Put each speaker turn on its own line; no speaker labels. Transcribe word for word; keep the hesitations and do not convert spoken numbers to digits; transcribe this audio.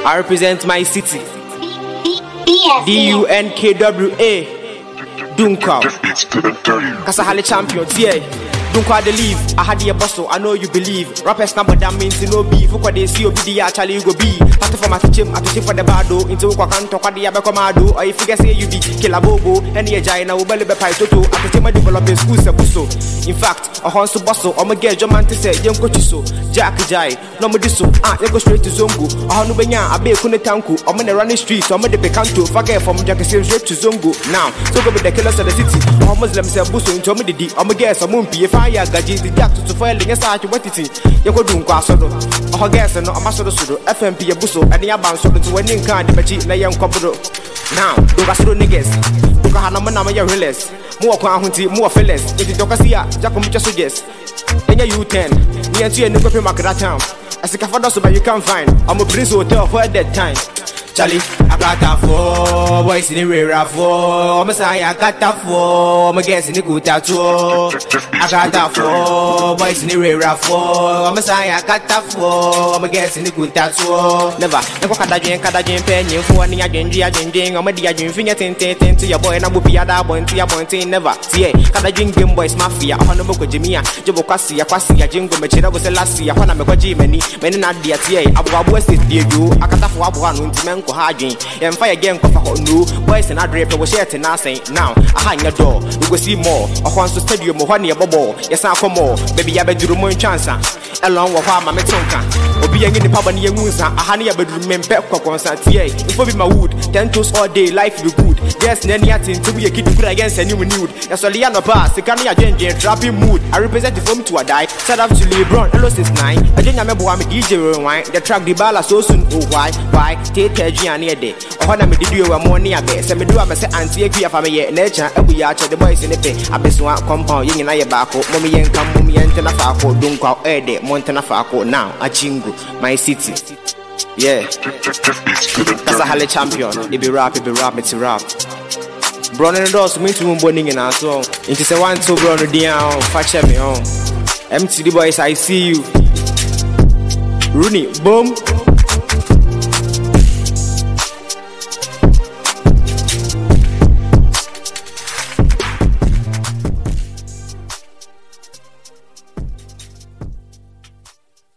I represent my city. D U N K W A. Dunkwa. Kasahale champion, yeah. Dunkwa the leave. I had the bustle, I know you believe. Rappers number that means no beef. What they see, obidi actually you go be. Party for my teaching, I teach for the bado. Into Kwakanto, Kwadi Abakomado. Or if you say you be Killer Bobo, any Jina, Ubele Pai Toto. I teach my developing school, Sabuso. In fact, a horse to bustle, I'm a girl, Joman to say, young coachiso, Jack Jai, no mediso, ah, you go straight to Zongo. I know Benya, I be Kunetanku, I'm in the running streets, I'm in the Pecanto, forget from Jackson straight to Zongo. Now, so go with the killers of the city. All Muslims say Busso into me, I'm a guess, I'm Mumpi, if I gaji, the jack to file against such what it is. You go doing Quasodo, or guess, and no ambassador Sudo, F M P, a Busso, and the Aban Sodo to winning card, the Machi, the young couple. Now, do Gasro niggas, do Kahanama, your relays, more quantity, more fillers, if you don't see ya, Jacomicha suggests. And you ten, me and you and the market that town. As a café, so you can find. I'm a prince hotel for that time. Charlie, I got that for boys in the rear for Messiah. I got that for my guess in the good tattoo. I got that for boys in the rear for Messiah. I got that for my guess in the good tattoo. Never, never had a drink, had a drink, penny for any agenda, agenda, or my dear drink, finger tintin to your boy, and I will be a boy, to your boy, never. See, had a drink, game boys, mafia, Honorable Jimmy, Jobocasi, Aquasi, a jingle, Machida was a last year, when I'm a Jimmy, many not dear T A, Abu West is dear you, I got for Abu One. Harding and fire again for no boys and I drape was yet and I say now I hang your door we go see more I want to stadium one year bubble yes I come more baby I bet you more chance along with my metonka or being in the pub and young moons a honey bedroom men pep concert here it will be my wood ten toes all day life be good yes nanny to be a kid to put against a new nude as a liana pass the canny agenda trapping mood I represent the film to a die set up to LeBron hello since nine I didn't remember I'm a D J wine the track the ball so soon oh why why take near day. Or when I did you a morning a base, and me do a mess anti a family nature, and we are the boys in the pay. I best one compound, you and I backo, mommy and come, mommy and Tenafaco, Dunkwa, Ede, Montanafaco, now, a jingle, my city. Yeah, that's a Halle champion. It be rap, it be rap, it's a rap. Brown and Doss, me to morning and our song. It is a one, two, brown, down, fetch me on. M T D boys, I see you. Rooney, boom.